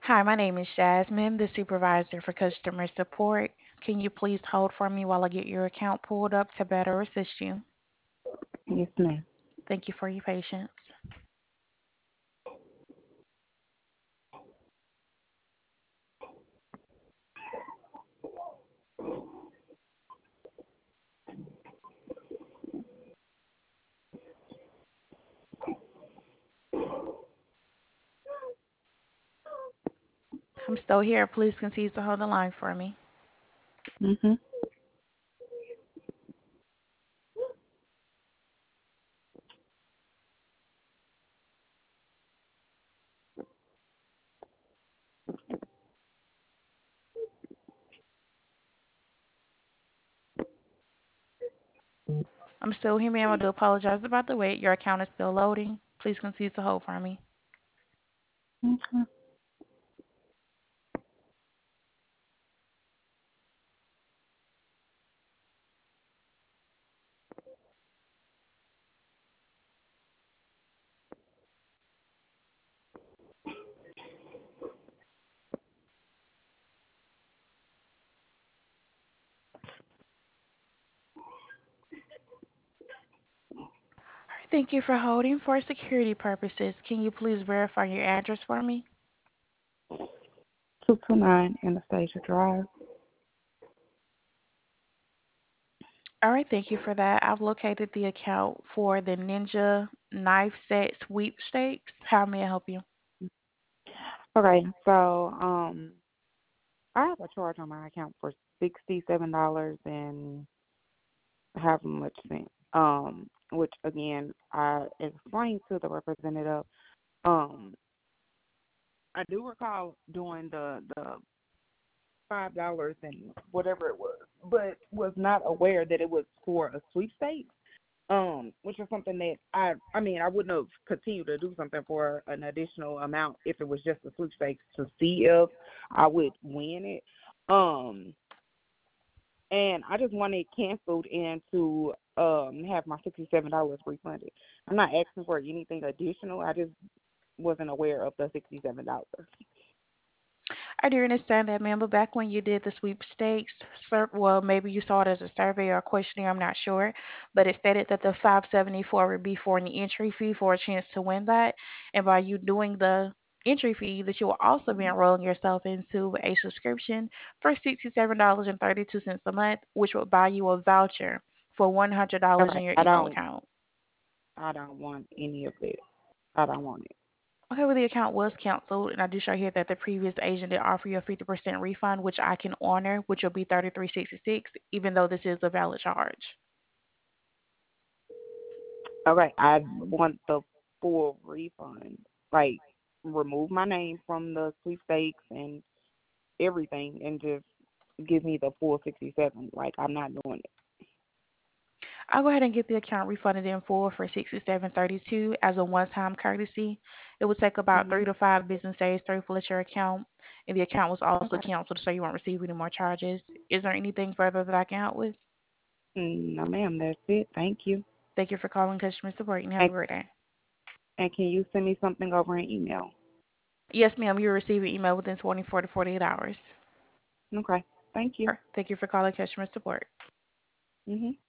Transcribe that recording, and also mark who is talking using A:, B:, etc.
A: Hi, my name is Jasmine, the supervisor for customer support. Can you please hold for me while I get your account pulled up to better assist you?
B: Yes, ma'am.
A: Thank you for your patience. I'm still here. Please continue to hold the line for me.
B: Mhm.
A: I'm still here, ma'am. I do apologize about the wait. Your account is still loading. Please continue to hold for me.
B: Okay.
A: All right, thank you for holding. For security purposes, can you please verify your address for me?
B: 229 Anastasia Drive.
A: All right, thank you for that. I've located the account for the Ninja Knife Set Sweepstakes. How may I help you?
B: Okay, so I have a charge on my account for $67 and however much cent. Which again I explained to the representative. Um, I do recall doing the $5 and whatever it was, but was not aware that it was for a sweepstakes. Which is something that I wouldn't have continued to do something for an additional amount if it was just a sweepstakes to see if I would win it. Um, and I just want it canceled and to have my $67 refunded. I'm not asking for anything additional. I just wasn't aware of the $67.
A: I do understand that, ma'am, but back when you did the sweepstakes, well, maybe you saw it as a survey or a questionnaire, I'm not sure, but it stated that the 574 would be for an entry fee for a chance to win that, and by you doing the entry fee, that you will also be enrolling yourself into a subscription for $67.32 a month, which will buy you a voucher for $100 in
B: Okay,
A: your
B: I
A: email
B: don't
A: account.
B: I don't want any of it. I don't want it.
A: Okay, well, the account was canceled, and I do show here that the previous agent did offer you a 50% refund, which I can honor, which will be 33.66, even though this is a valid charge.
B: Okay, I want the full refund. Like, remove my name from the sweepstakes and everything and just give me the full 67. Like, I'm not doing it.
A: I'll go ahead and get the account refunded in full for 67.32 as a one-time courtesy. It would take about
B: Hmm.
A: 3 to 5 business days to reflect your account, and the account was also
B: Okay.
A: canceled, so you won't receive any more charges. Is there anything further that I can help with?
B: No, ma'am, that's it. Thank you.
A: Thank you for calling customer support, and have a
B: And,
A: great day.
B: and can you send me something over an email?
A: Yes, ma'am, you'll receive an email within 24 to 48 hours.
B: Okay. Thank you.
A: Thank you for calling customer support.
B: Hmm.